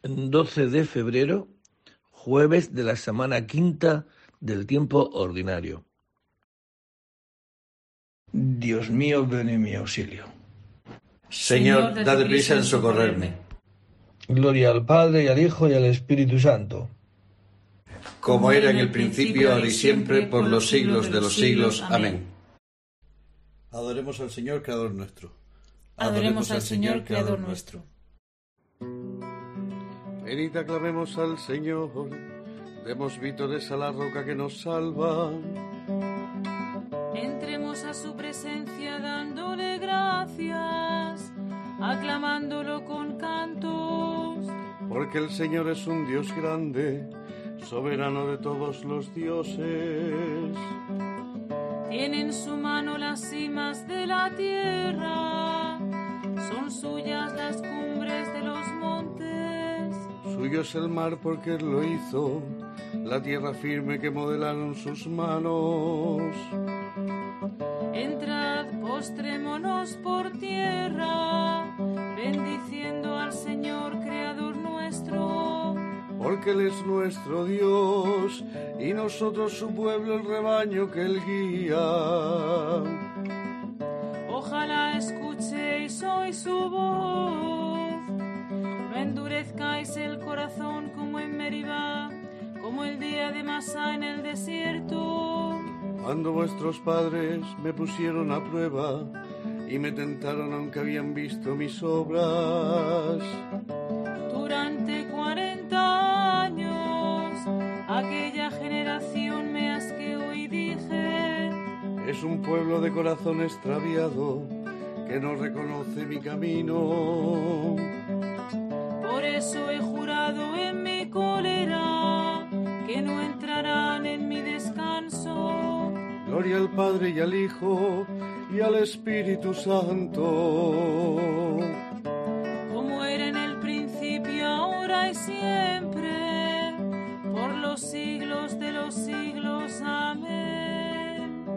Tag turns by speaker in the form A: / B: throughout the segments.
A: 12 de febrero, jueves de la semana quinta del tiempo ordinario.
B: Dios mío, ven en mi auxilio.
C: Señor, date prisa en socorrerme.
B: Gloria al Padre, y al Hijo, y al Espíritu Santo.
C: Como era en el principio, ahora y siempre, por los siglos de los siglos. Amén.
D: Adoremos al Señor, Creador nuestro.
E: Adoremos al Señor, Creador nuestro.
D: Venid, aclamemos al Señor, demos vítores a la roca que nos salva.
E: Entremos a su presencia dándole gracias, aclamándolo con cantos.
D: Porque el Señor es un Dios grande, soberano de todos los dioses.
E: Tiene en su mano las cimas de la tierra, son suyas las cumbres de los montes.
D: Suyo es el mar porque Él lo hizo, la tierra firme que modelaron sus manos.
E: Entrad, postrémonos por tierra, bendiciendo al Señor, Creador nuestro.
D: Porque Él es nuestro Dios, y nosotros su pueblo, el rebaño que Él guía.
E: Ojalá escuchéis hoy su voz, no endurezcáis el corazón como en Meribá, como el día de Masá en el desierto.
D: Cuando vuestros padres me pusieron a prueba y me tentaron aunque habían visto mis obras.
E: Durante 40 años aquella generación me asqueó y dije:
D: es un pueblo de corazón extraviado que no reconoce mi camino.
E: Por eso he jurado en mi cólera que no entrarán en mi descanso.
D: Gloria al Padre y al Hijo y al Espíritu Santo.
E: Como era en el principio, ahora y siempre, por los siglos de los siglos. Amén.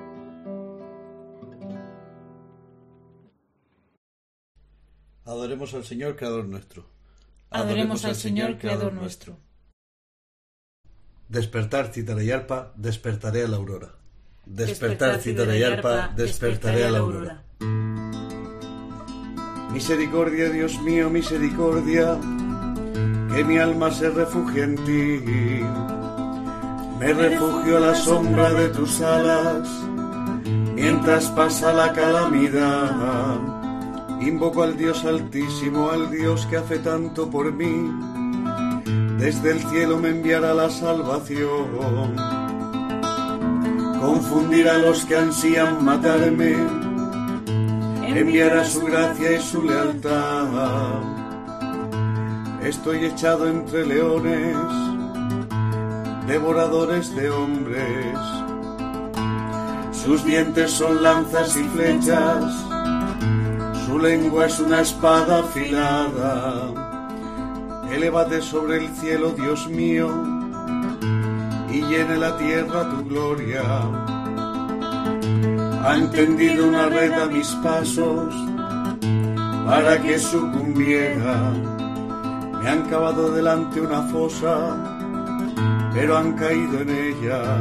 D: Adoremos al Señor, Creador nuestro.
E: Adoremos al Señor, Creador nuestro.
D: Despertar, cítara y arpa, despertaré a la aurora. Despertar, cítara y arpa, despertaré a la aurora. Misericordia, Dios mío, misericordia, que mi alma se refugie en ti. Me refugio a la sombra de tus alas, mientras pasa la calamidad. Invoco al Dios altísimo, al Dios que hace tanto por mí. Desde el cielo me enviará la salvación. Confundirá a los que ansían matarme, enviará su gracia y su lealtad. Estoy echado entre leones, devoradores de hombres. Sus dientes son lanzas y flechas, su lengua es una espada afilada. Elévate sobre el cielo, Dios mío, y llene la tierra tu gloria. Ha entendido una red a mis pasos para que sucumbiera. Me han cavado delante una fosa, pero han caído en ella.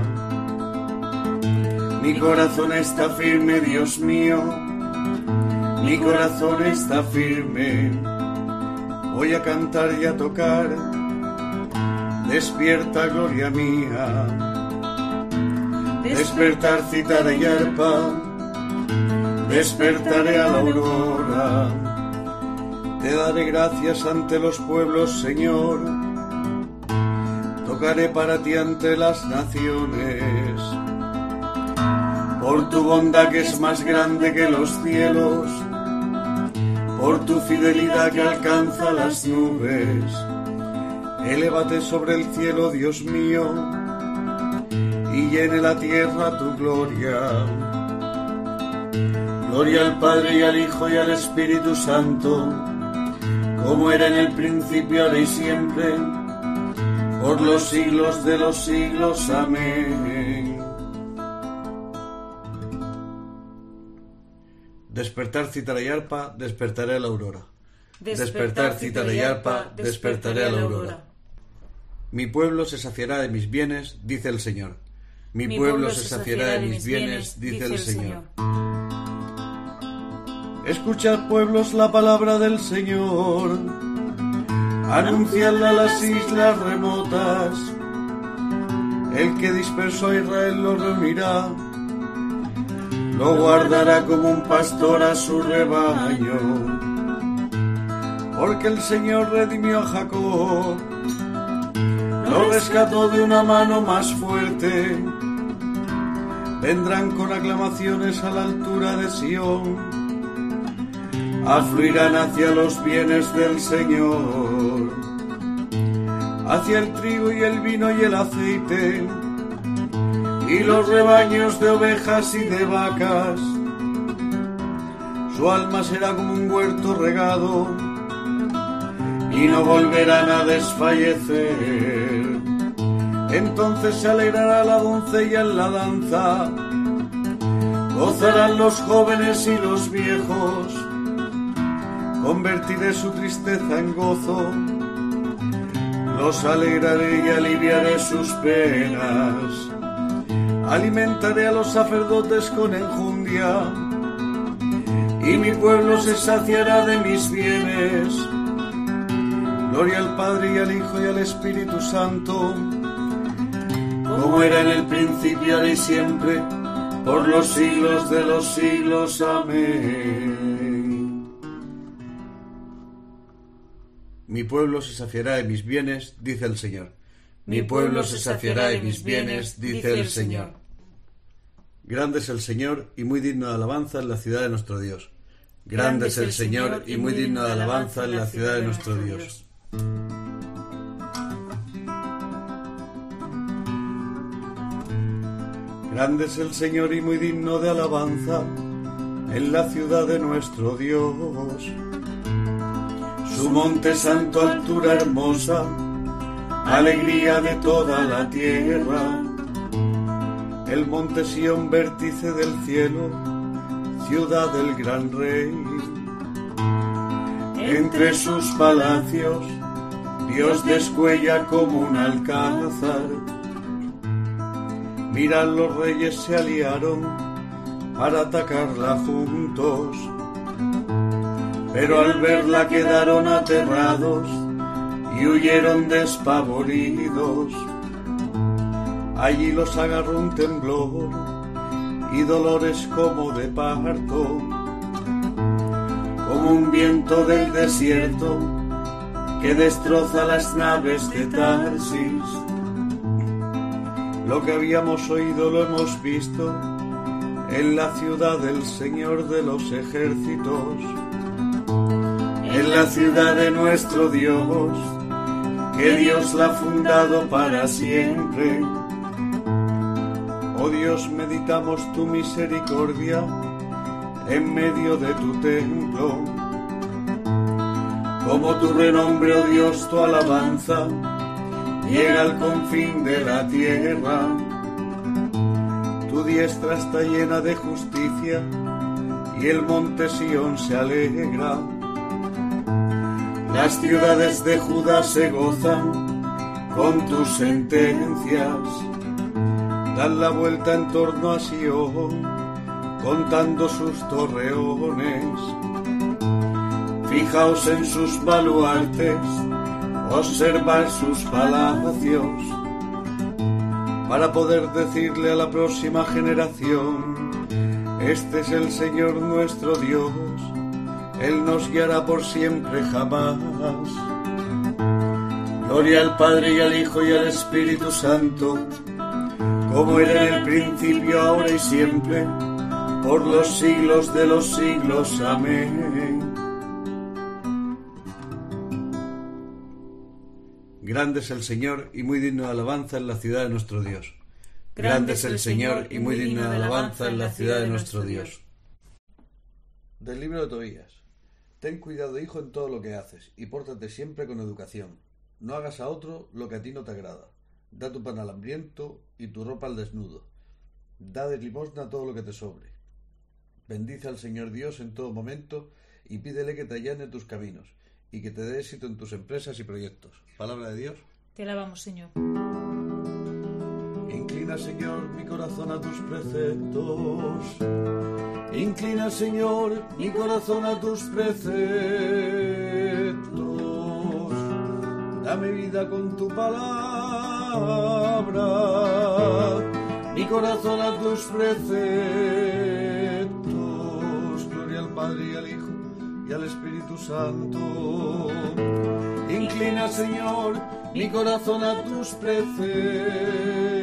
D: Mi corazón está firme, Dios mío, mi corazón está firme. Voy a cantar y a tocar, despierta, gloria mía. Despertar, cítara y arpa, despertaré a la aurora. Te daré gracias ante los pueblos, Señor. Tocaré para ti ante las naciones. Por tu bondad que es más grande que los cielos, por tu fidelidad que alcanza las nubes. Elévate sobre el cielo, Dios mío, y llene la tierra tu gloria. Gloria al Padre y al Hijo y al Espíritu Santo, como era en el principio, ahora y siempre, por los siglos de los siglos. Amén. Despertar, cítara y arpa, despertaré a la aurora.
C: Despertar, cítara y arpa, despertaré a la aurora. Mi pueblo se saciará de mis bienes, dice el Señor. Mi pueblo se saciará de mis bienes, dice el Señor.
D: Escuchad, pueblos, la palabra del Señor. Anunciadla a las islas remotas. El que dispersó a Israel lo reunirá. Lo guardará como un pastor a su rebaño. Porque el Señor redimió a Jacob. Lo rescató de una mano más fuerte. Vendrán con aclamaciones a la altura de Sión. Afluirán hacia los bienes del Señor, hacia el trigo y el vino y el aceite, y los rebaños de ovejas y de vacas. Su alma será como un huerto regado, y no volverán a desfallecer. Entonces se alegrará la doncella en la danza, gozarán los jóvenes y los viejos. Convertiré su tristeza en gozo, los alegraré y aliviaré sus penas. Alimentaré a los sacerdotes con enjundia, y mi pueblo se saciará de mis bienes. Gloria al Padre y al Hijo y al Espíritu Santo, como era en el principio, ahora y siempre, por los siglos de los siglos. Amén. Mi pueblo se saciará de mis bienes, dice el Señor. Mi pueblo se saciará de mis bienes, dice el Señor. Grande es el Señor y muy digno de alabanza en la ciudad de nuestro Dios. Grande es el Señor y muy digno de alabanza en la ciudad de nuestro Dios. Grande es el Señor y muy digno de alabanza en la ciudad de nuestro Dios. Su monte santo, altura hermosa, alegría de toda la tierra. El monte Sión, vértice del cielo, ciudad del gran rey. Entre sus palacios, Dios descuella como un alcázar. Mirad, los reyes se aliaron para atacarla juntos. Pero al verla quedaron aterrados y huyeron despavoridos. Allí los agarró un temblor y dolores como de parto, como un viento del desierto que destroza las naves de Tarsis. Lo que habíamos oído lo hemos visto en la ciudad del Señor de los ejércitos, en la ciudad de nuestro Dios, que Dios la ha fundado para siempre. Oh Dios, meditamos tu misericordia en medio de tu templo. Como tu renombre, oh Dios, tu alabanza llega al confín de la tierra. Tu diestra está llena de justicia y el monte Sión se alegra. Las ciudades de Judá se gozan con tus sentencias. Dan la vuelta en torno a Sión, contando sus torreones. Fijaos en sus baluartes, observad sus palacios, para poder decirle a la próxima generación: este es el Señor nuestro Dios. Él nos guiará por siempre jamás. Gloria al Padre y al Hijo y al Espíritu Santo, como era en el principio, ahora y siempre, por los siglos de los siglos. Amén. Grande es el Señor y muy digno de alabanza en la ciudad de nuestro Dios. Grande es el Señor y muy digno de alabanza en la ciudad de nuestro Dios. Del libro de Tobías. Ten cuidado, hijo, en todo lo que haces, y pórtate siempre con educación. No hagas a otro lo que a ti no te agrada. Da tu pan al hambriento y tu ropa al desnudo. Da de limosna todo lo que te sobre. Bendice al Señor Dios en todo momento y pídele que te allane tus caminos,
C: y que te dé éxito en tus empresas y proyectos. Palabra de Dios.
E: Te alabamos, Señor.
D: Inclina, Señor, mi corazón a tus preceptos. Inclina, Señor, mi corazón a tus preceptos. Dame vida con tu palabra. Mi corazón a tus preceptos. Gloria al Padre y al Hijo y al Espíritu Santo. Inclina, Señor, mi corazón a tus preceptos.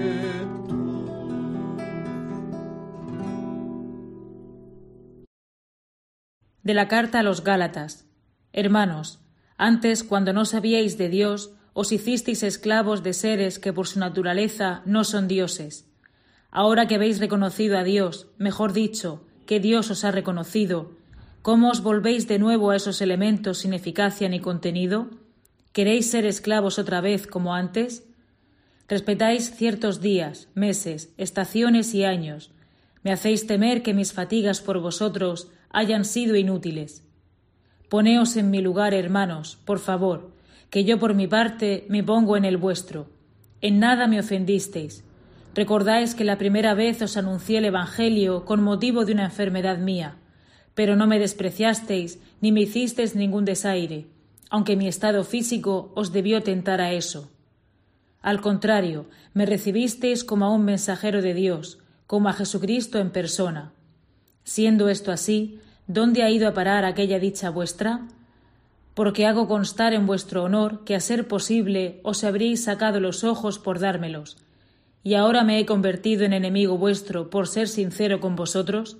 E: De la carta a los Gálatas. Hermanos, antes, cuando no sabíais de Dios, os hicisteis esclavos de seres que por su naturaleza no son dioses. Ahora que habéis reconocido a Dios, mejor dicho, que Dios os ha reconocido, ¿cómo os volvéis de nuevo a esos elementos sin eficacia ni contenido? ¿Queréis ser esclavos otra vez como antes? Respetáis ciertos días, meses, estaciones y años. Me hacéis temer que mis fatigas por vosotros hayan sido inútiles. Poneos en mi lugar, hermanos, por favor, que yo por mi parte me pongo en el vuestro. En nada me ofendisteis. Recordáis que la primera vez os anuncié el Evangelio con motivo de una enfermedad mía, pero no me despreciasteis ni me hicisteis ningún desaire, aunque mi estado físico os debió tentar a eso. Al contrario, me recibisteis como a un mensajero de Dios, como a Jesucristo en persona. Siendo esto así, ¿dónde ha ido a parar aquella dicha vuestra? Porque hago constar en vuestro honor que a ser posible os habréis sacado los ojos por dármelos, y ahora me he convertido en enemigo vuestro por ser sincero con vosotros.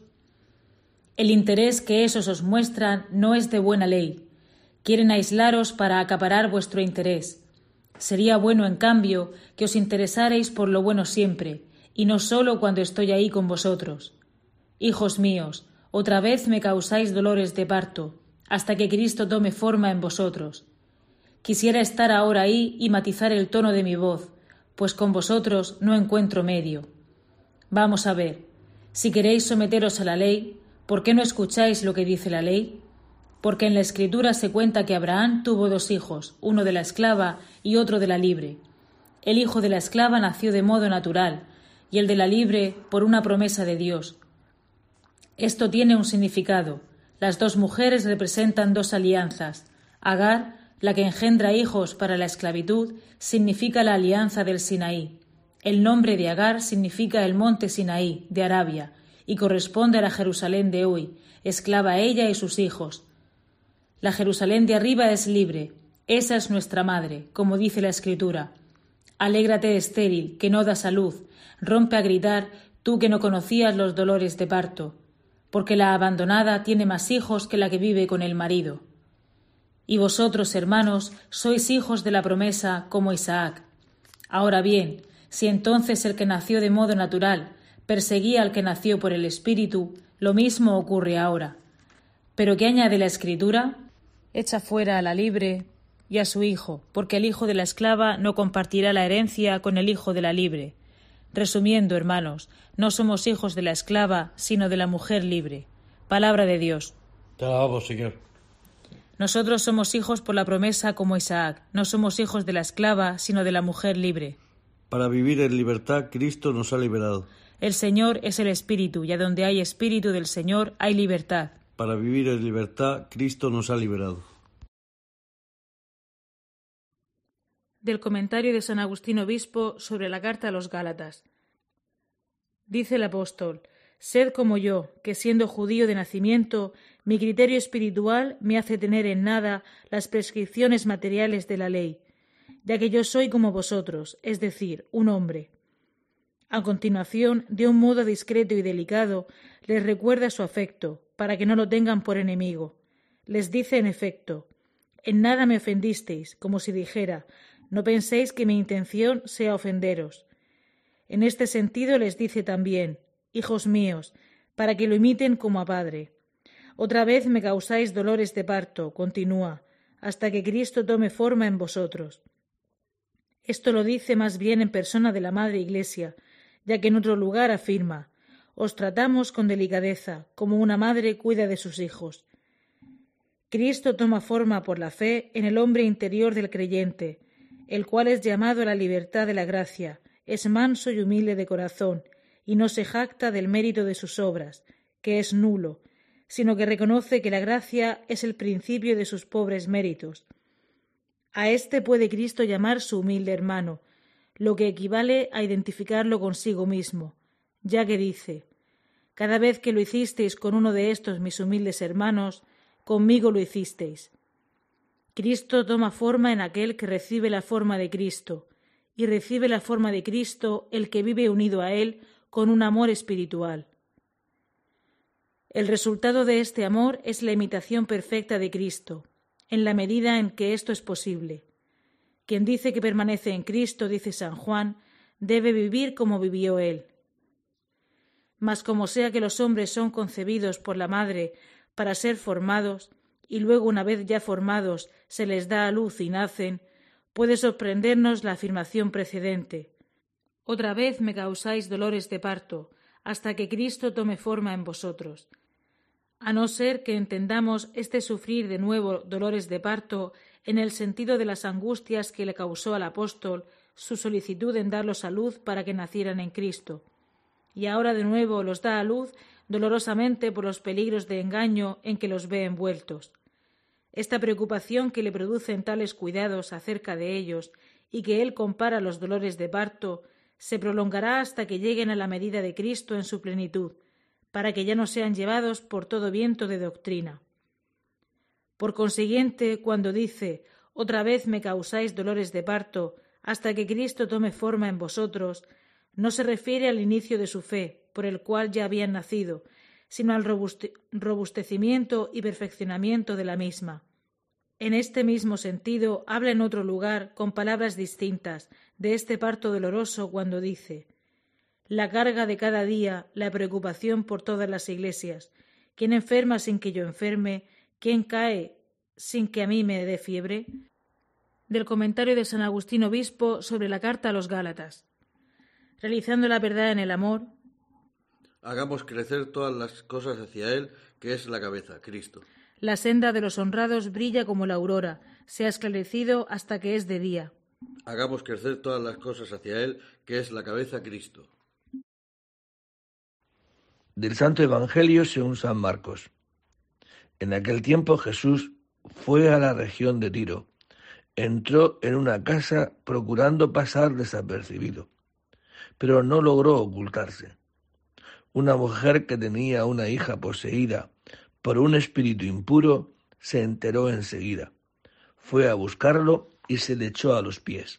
E: El interés que esos os muestran no es de buena ley. Quieren aislaros para acaparar vuestro interés. Sería bueno, en cambio, que os interesarais por lo bueno siempre, y no sólo cuando estoy ahí con vosotros. Hijos míos, otra vez me causáis dolores de parto, hasta que Cristo tome forma en vosotros. Quisiera estar ahora ahí y matizar el tono de mi voz, pues con vosotros no encuentro medio. Vamos a ver, si queréis someteros a la ley, ¿por qué no escucháis lo que dice la ley? Porque en la Escritura se cuenta que Abraham tuvo 2 hijos, uno de la esclava y otro de la libre. El hijo de la esclava nació de modo natural, y el de la libre por una promesa de Dios. Esto tiene un significado. Las 2 mujeres representan 2 alianzas. Agar, la que engendra hijos para la esclavitud, significa la alianza del Sinaí. El nombre de Agar significa el monte Sinaí, de Arabia, y corresponde a la Jerusalén de hoy, esclava ella y sus hijos. La Jerusalén de arriba es libre, esa es nuestra madre, como dice la Escritura. Alégrate, estéril, que no das a luz, rompe a gritar, tú que no conocías los dolores de parto, porque la abandonada tiene más hijos que la que vive con el marido. Y vosotros, hermanos, sois hijos de la promesa como Isaac. Ahora bien, si entonces el que nació de modo natural perseguía al que nació por el Espíritu, lo mismo ocurre ahora. ¿Pero qué añade la Escritura? Echa fuera a la libre y a su hijo, porque el hijo de la esclava no compartirá la herencia con el hijo de la libre. Resumiendo, hermanos, no somos hijos de la esclava, sino de la mujer libre. Palabra de Dios.
B: Te alabamos, Señor.
E: Nosotros somos hijos por la promesa como Isaac. No somos hijos de la esclava, sino de la mujer libre.
C: Para vivir en libertad, Cristo nos ha liberado.
E: El Señor es el Espíritu, y a donde hay Espíritu del Señor hay libertad.
C: Para vivir en libertad, Cristo nos ha liberado.
E: Del comentario de San Agustín Obispo sobre la carta a los Gálatas. Dice el apóstol: Sed como yo, que siendo judío de nacimiento, mi criterio espiritual me hace tener en nada las prescripciones materiales de la ley, ya que yo soy como vosotros, es decir, un hombre. A continuación, de un modo discreto y delicado, les recuerda su afecto, para que no lo tengan por enemigo. Les dice en efecto: En nada me ofendisteis, como si dijera: No penséis que mi intención sea ofenderos. En este sentido les dice también: Hijos míos, para que lo imiten como a padre. Otra vez me causáis dolores de parto, continúa, hasta que Cristo tome forma en vosotros. Esto lo dice más bien en persona de la Madre Iglesia, ya que en otro lugar afirma: Os tratamos con delicadeza, como una madre cuida de sus hijos. Cristo toma forma por la fe en el hombre interior del creyente, el cual es llamado a la libertad de la gracia, es manso y humilde de corazón, y no se jacta del mérito de sus obras, que es nulo, sino que reconoce que la gracia es el principio de sus pobres méritos. A éste puede Cristo llamar su humilde hermano, lo que equivale a identificarlo consigo mismo, ya que dice: cada vez que lo hicisteis con uno de estos mis humildes hermanos, conmigo lo hicisteis. Cristo toma forma en aquel que recibe la forma de Cristo, y recibe la forma de Cristo el que vive unido a él con un amor espiritual. El resultado de este amor es la imitación perfecta de Cristo, en la medida en que esto es posible. Quien dice que permanece en Cristo, dice San Juan, debe vivir como vivió él. Mas como sea que los hombres son concebidos por la madre para ser formados, y luego una vez ya formados se les da a luz y nacen, puede sorprendernos la afirmación precedente: otra vez me causáis dolores de parto, hasta que Cristo tome forma en vosotros. A no ser que entendamos este sufrir de nuevo dolores de parto en el sentido de las angustias que le causó al apóstol su solicitud en darlos a luz para que nacieran en Cristo, y ahora de nuevo los da a luz dolorosamente por los peligros de engaño en que los ve envueltos. Esta preocupación que le producen tales cuidados acerca de ellos y que él compara a los dolores de parto se prolongará hasta que lleguen a la medida de Cristo en su plenitud, para que ya no sean llevados por todo viento de doctrina. Por consiguiente, cuando dice: otra vez me causáis dolores de parto, hasta que Cristo tome forma en vosotros, no se refiere al inicio de su fe, por el cual ya habían nacido, sino al robustecimiento y perfeccionamiento de la misma. En este mismo sentido, habla en otro lugar, con palabras distintas, de este parto doloroso cuando dice: la carga de cada día, la preocupación por todas las iglesias, quién enferma sin que yo enferme, quién cae sin que a mí me dé fiebre. Del comentario de San Agustín Obispo sobre la carta a los Gálatas. Realizando la verdad en el amor,
C: hagamos crecer todas las cosas hacia Él, que es la cabeza, Cristo.
E: La senda de los honrados brilla como la aurora, se ha esclarecido hasta que es de día.
C: Hagamos crecer todas las cosas hacia Él, que es la cabeza, Cristo.
A: Del Santo Evangelio según San Marcos. En aquel tiempo Jesús fue a la región de Tiro. Entró en una casa procurando pasar desapercibido, pero no logró ocultarse. Una mujer que tenía una hija poseída por un espíritu impuro se enteró enseguida. Fue a buscarlo y se le echó a los pies.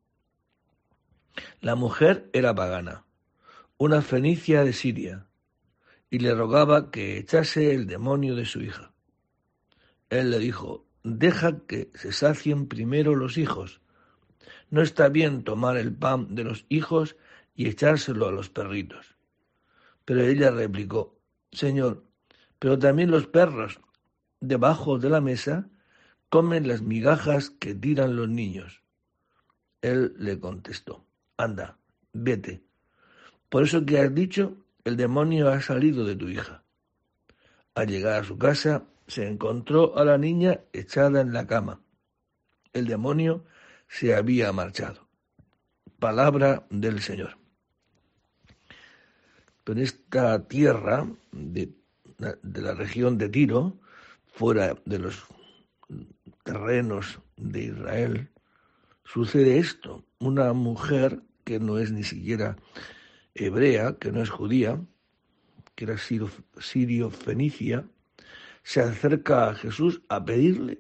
A: La mujer era pagana, una fenicia de Siria, y le rogaba que echase el demonio de su hija. Él le dijo: deja que se sacien primero los hijos. No está bien tomar el pan de los hijos y echárselo a los perritos. Pero ella replicó: Señor, pero también los perros debajo de la mesa comen las migajas que tiran los niños. Él le contestó: anda, vete. Por eso que has dicho, el demonio ha salido de tu hija. Al llegar a su casa, se encontró a la niña echada en la cama. El demonio se había marchado. Palabra del Señor. Pero en esta tierra de la región de Tiro, fuera de los terrenos de Israel, sucede esto. Una mujer que no es ni siquiera hebrea, que no es judía, que era sirio-fenicia, se acerca a Jesús a pedirle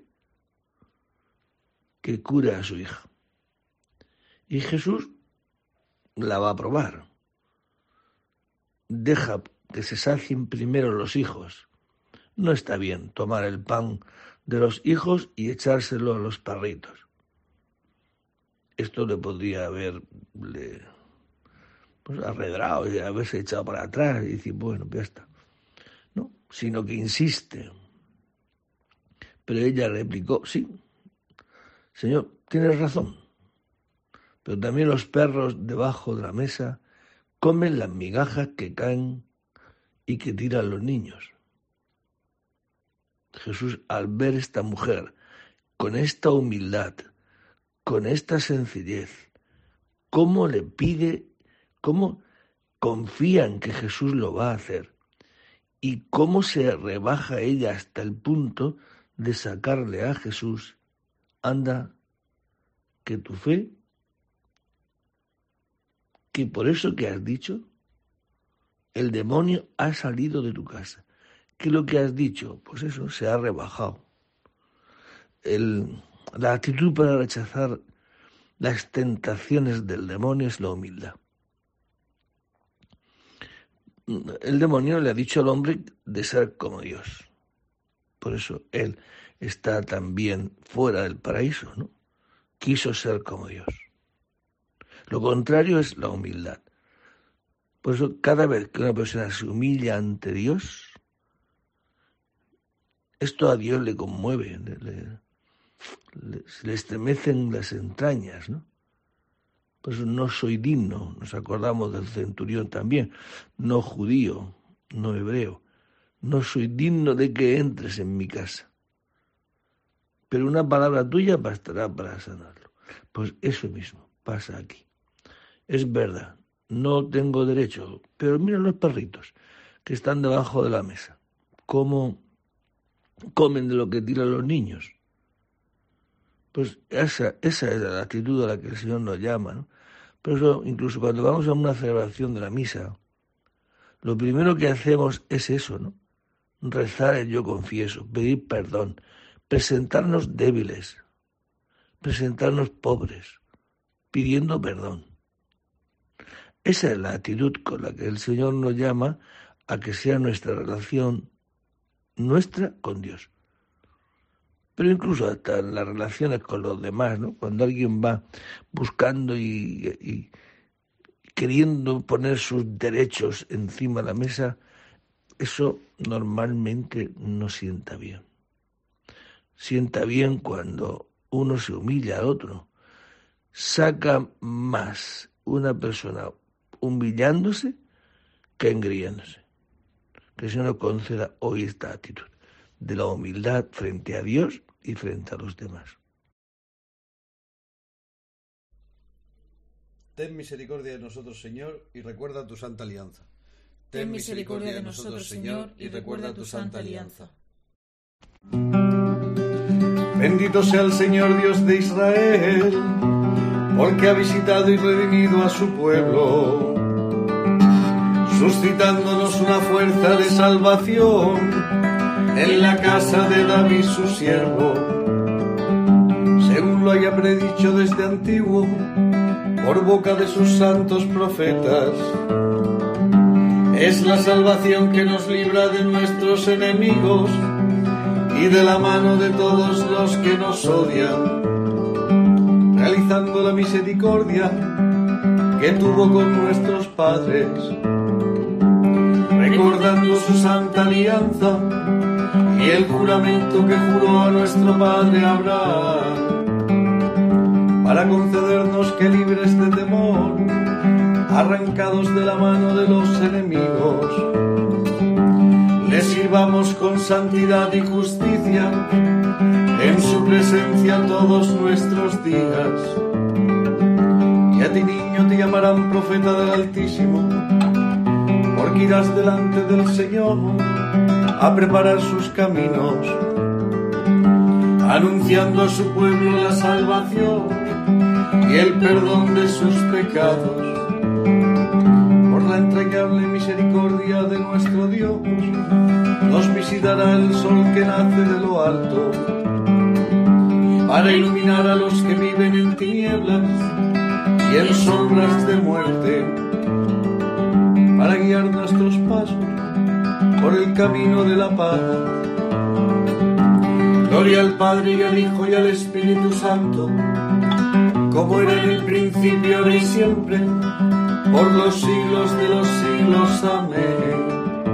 A: que cure a su hija. Y Jesús la va a probar. Deja que se sacien primero los hijos. No está bien tomar el pan de los hijos y echárselo a los perritos. Esto le podría haberle arredrado y haberse echado para atrás y decir, bueno, ya está. No, sino que insiste. Pero ella replicó: sí, Señor, tienes razón. Pero también los perros debajo de la mesa comen las migajas que caen y que tiran los niños. Jesús, al ver esta mujer, con esta humildad, con esta sencillez, cómo le pide, cómo confía en que Jesús lo va a hacer y cómo se rebaja ella hasta el punto de sacarle a Jesús, anda, que tu fe, que por eso que has dicho, el demonio ha salido de tu casa. ¿Qué es lo que has dicho? Pues eso, se ha rebajado. La actitud para rechazar las tentaciones del demonio es la humildad. El demonio le ha dicho al hombre de ser como Dios. Por eso él está también fuera del paraíso, ¿no? Quiso ser como Dios. Lo contrario es la humildad. Por eso cada vez que una persona se humilla ante Dios, esto a Dios le conmueve, se le estremecen las entrañas, ¿no? Por eso no soy digno, nos acordamos del centurión también, no judío, no hebreo, no soy digno de que entres en mi casa. Pero una palabra tuya bastará para sanarlo. Pues eso mismo pasa aquí. Es verdad, no tengo derecho, pero mira los perritos que están debajo de la mesa, cómo comen de lo que tiran los niños. Pues esa es la actitud a la que el Señor nos llama, ¿no? Por eso, incluso cuando vamos a una celebración de la misa, lo primero que hacemos es eso, ¿no? Rezar el yo confieso, pedir perdón, presentarnos débiles, presentarnos pobres, pidiendo perdón. Esa es la actitud con la que el Señor nos llama a que sea nuestra relación, nuestra con Dios. Pero incluso hasta en las relaciones con los demás, ¿no? Cuando alguien va buscando y queriendo poner sus derechos encima de la mesa, eso normalmente no sienta bien. Sienta bien cuando uno se humilla al otro. Saca más una persona humillándose que engriéndose. Que el Señor nos conceda hoy esta actitud de la humildad frente a Dios y frente a los demás.
C: Ten misericordia de nosotros, Señor, y recuerda tu santa alianza.
E: Ten misericordia de nosotros, Señor, y recuerda tu santa alianza.
D: Bendito sea el Señor Dios de Israel, porque ha visitado y redimido a su pueblo, suscitándonos una fuerza de salvación en la casa de David su siervo, según lo haya predicho desde antiguo, por boca de sus santos profetas. Es la salvación que nos libra de nuestros enemigos y de la mano de todos los que nos odian, realizando la misericordia que tuvo con nuestros padres, recordando su santa alianza y el juramento que juró a nuestro padre Abraham, para concedernos que libres de temor, arrancados de la mano de los enemigos, le sirvamos con santidad y justicia en su presencia todos nuestros días. Y a ti, niño, te llamarán profeta del Altísimo, porque irás delante del Señor a preparar sus caminos, anunciando a su pueblo la salvación y el perdón de sus pecados. Por la entrañable misericordia de nuestro Dios, nos visitará el sol que nace de lo alto, para iluminar a los que viven en tinieblas y en sombras de muerte, para guiar nuestros pasos por el camino de la paz. Gloria al Padre y al Hijo y al Espíritu Santo, como era en el principio, ahora y siempre, por los siglos de los siglos. Amén.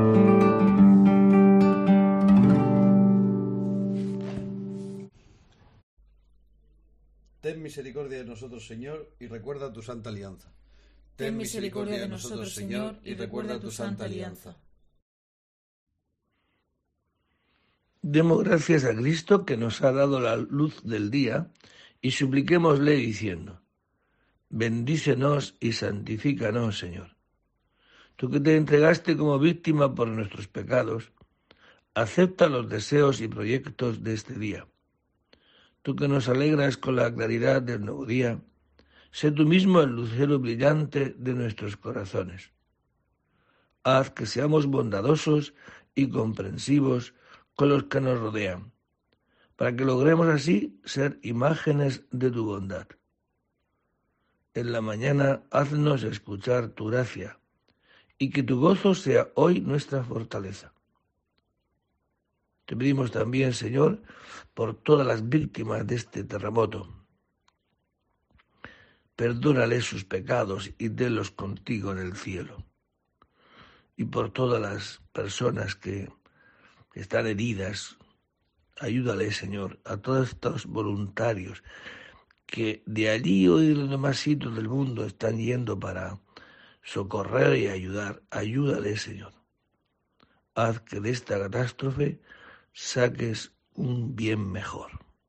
C: Ten misericordia de nosotros, Señor, y recuerda tu santa alianza.
E: Ten misericordia de nosotros, Señor, y recuerda tu santa alianza.
A: Demos gracias a Cristo que nos ha dado la luz del día y supliquémosle diciendo: bendícenos y santifícanos, Señor. Tú que te entregaste como víctima por nuestros pecados, acepta los deseos y proyectos de este día. Tú que nos alegras con la claridad del nuevo día, sé tú mismo el lucero brillante de nuestros corazones. Haz que seamos bondadosos y comprensivos con los que nos rodean, para que logremos así ser imágenes de tu bondad. En la mañana haznos escuchar tu gracia, y que tu gozo sea hoy nuestra fortaleza. Te pedimos también, Señor, por todas las víctimas de este terremoto. Perdónales sus pecados y tenlos contigo en el cielo. Y por todas las personas que están heridas, ayúdales, Señor, a todos estos voluntarios que de allí o de los demás sitios del mundo están yendo para socorrer y ayudar. Ayúdales, Señor. Haz que de esta catástrofe saques un bien mejor.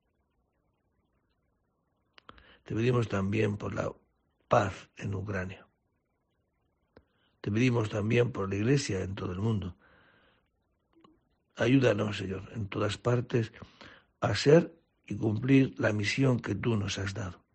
A: Te pedimos también por la paz en Ucrania. Te pedimos también por la Iglesia en todo el mundo. Ayúdanos, Señor, en todas partes a ser y cumplir la misión que tú nos has dado.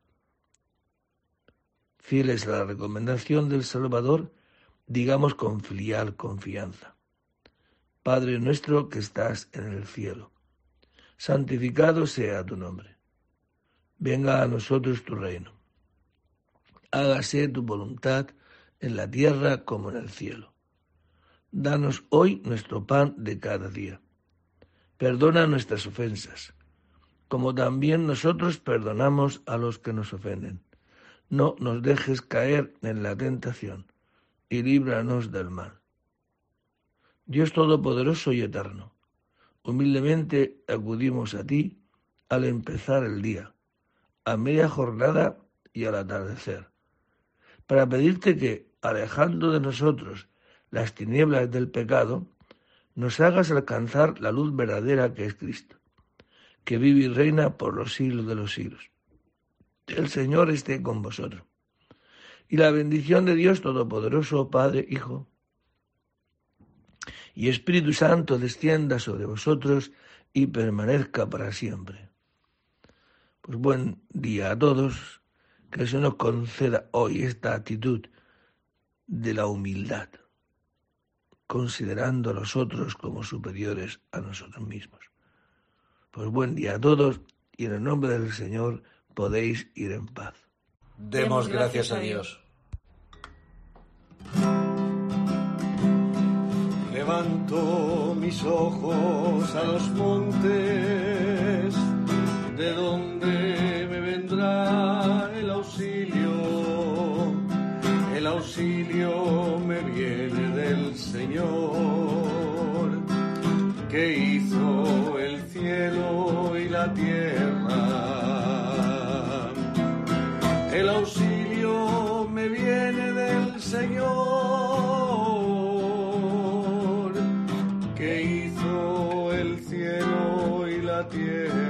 A: Fieles a la recomendación del Salvador, digamos con filial confianza: Padre nuestro que estás en el cielo, santificado sea tu nombre. Venga a nosotros tu reino. Hágase tu voluntad en la tierra como en el cielo. Danos hoy nuestro pan de cada día. Perdona nuestras ofensas, como también nosotros perdonamos a los que nos ofenden. No nos dejes caer en la tentación, y líbranos del mal. Dios Todopoderoso y Eterno, humildemente acudimos a ti al empezar el día, a media jornada y al atardecer, para pedirte que, alejando de nosotros las tinieblas del pecado, nos hagas alcanzar la luz verdadera que es Cristo, que vive y reina por los siglos de los siglos. El Señor esté con vosotros. Y la bendición de Dios Todopoderoso, Padre, Hijo y Espíritu Santo descienda sobre vosotros y permanezca para siempre. Pues buen día a todos, que se nos conceda hoy esta actitud de la humildad, considerando a los otros como superiores a nosotros mismos. Pues buen día a todos y en el nombre del Señor podéis ir en paz.
C: Demos gracias a Dios.
D: Levanto mis ojos a los montes, de donde me vendrá el auxilio. El auxilio me viene del Señor, que hizo el cielo y la tierra. El auxilio me viene del Señor, que hizo el cielo y la tierra.